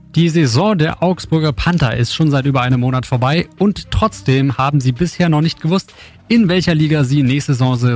Die Saison der Augsburger Panther ist schon seit über einem Monat vorbei und trotzdem haben sie bisher noch nicht gewusst, in welcher Liga sie nächste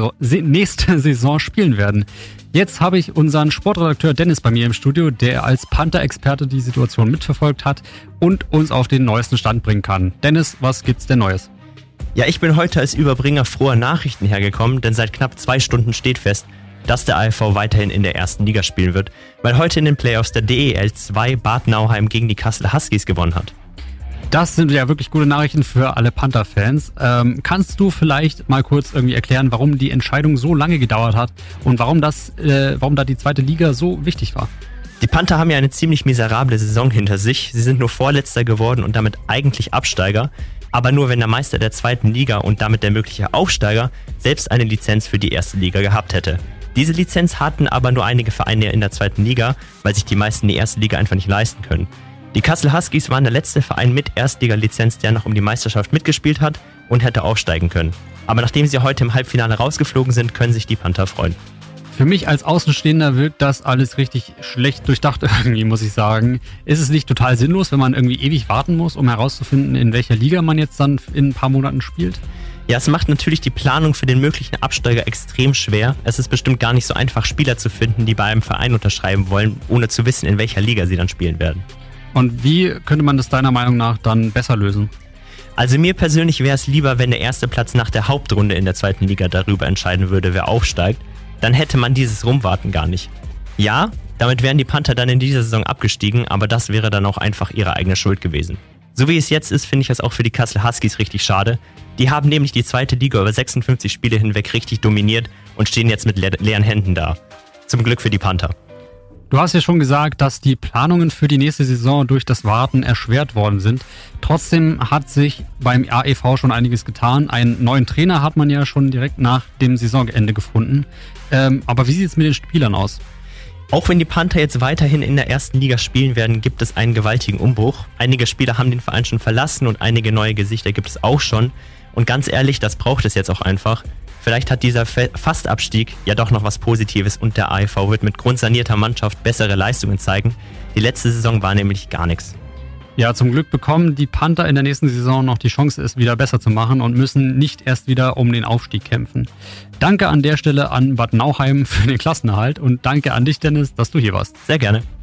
Saison spielen werden. Jetzt habe ich unseren Sportredakteur Dennis bei mir im Studio, der als Panther-Experte die Situation mitverfolgt hat und uns auf den neuesten Stand bringen kann. Dennis, was gibt's denn Neues? Ja, ich bin heute als Überbringer froher Nachrichten hergekommen, denn seit knapp 2 Stunden steht fest, dass der AFV weiterhin in der ersten Liga spielen wird, weil heute in den Playoffs der DEL 2 Bad Nauheim gegen die Kassel Huskies gewonnen hat. Das sind ja wirklich gute Nachrichten für alle Panther-Fans. Kannst du vielleicht mal kurz irgendwie erklären, warum die Entscheidung so lange gedauert hat und warum da die zweite Liga so wichtig war? Die Panther haben ja eine ziemlich miserable Saison hinter sich. Sie sind nur Vorletzter geworden und damit eigentlich Absteiger. Aber nur wenn der Meister der zweiten Liga und damit der mögliche Aufsteiger selbst eine Lizenz für die erste Liga gehabt hätte. Diese Lizenz hatten aber nur einige Vereine in der zweiten Liga, weil sich die meisten die erste Liga einfach nicht leisten können. Die Kassel Huskies waren der letzte Verein mit Erstliga-Lizenz, der noch um die Meisterschaft mitgespielt hat und hätte aufsteigen können. Aber nachdem sie heute im Halbfinale rausgeflogen sind, können sich die Panther freuen. Für mich als Außenstehender wirkt das alles richtig schlecht durchdacht irgendwie, muss ich sagen. Ist es nicht total sinnlos, wenn man irgendwie ewig warten muss, um herauszufinden, in welcher Liga man jetzt dann in ein paar Monaten spielt? Ja, es macht natürlich die Planung für den möglichen Absteiger extrem schwer. Es ist bestimmt gar nicht so einfach, Spieler zu finden, die bei einem Verein unterschreiben wollen, ohne zu wissen, in welcher Liga sie dann spielen werden. Und wie könnte man das deiner Meinung nach dann besser lösen? Also mir persönlich wäre es lieber, wenn der erste Platz nach der Hauptrunde in der zweiten Liga darüber entscheiden würde, wer aufsteigt. Dann hätte man dieses Rumwarten gar nicht. Ja, damit wären die Panther dann in dieser Saison abgestiegen, aber das wäre dann auch einfach ihre eigene Schuld gewesen. So wie es jetzt ist, finde ich es auch für die Kassel Huskies richtig schade. Die haben nämlich die zweite Liga über 56 Spiele hinweg richtig dominiert und stehen jetzt mit leeren Händen da. Zum Glück für die Panther. Du hast ja schon gesagt, dass die Planungen für die nächste Saison durch das Warten erschwert worden sind. Trotzdem hat sich beim AEV schon einiges getan. Einen neuen Trainer hat man ja schon direkt nach dem Saisonende gefunden. Aber wie sieht es mit den Spielern aus? Auch wenn die Panther jetzt weiterhin in der ersten Liga spielen werden, gibt es einen gewaltigen Umbruch. Einige Spieler haben den Verein schon verlassen und einige neue Gesichter gibt es auch schon. Und ganz ehrlich, das braucht es jetzt auch einfach. Vielleicht hat dieser Fastabstieg ja doch noch was Positives und der AEV wird mit grundsanierter Mannschaft bessere Leistungen zeigen. Die letzte Saison war nämlich gar nichts. Ja, zum Glück bekommen die Panther in der nächsten Saison noch die Chance, es wieder besser zu machen und müssen nicht erst wieder um den Aufstieg kämpfen. Danke an der Stelle an Bad Nauheim für den Klassenerhalt und danke an dich, Dennis, dass du hier warst. Sehr gerne.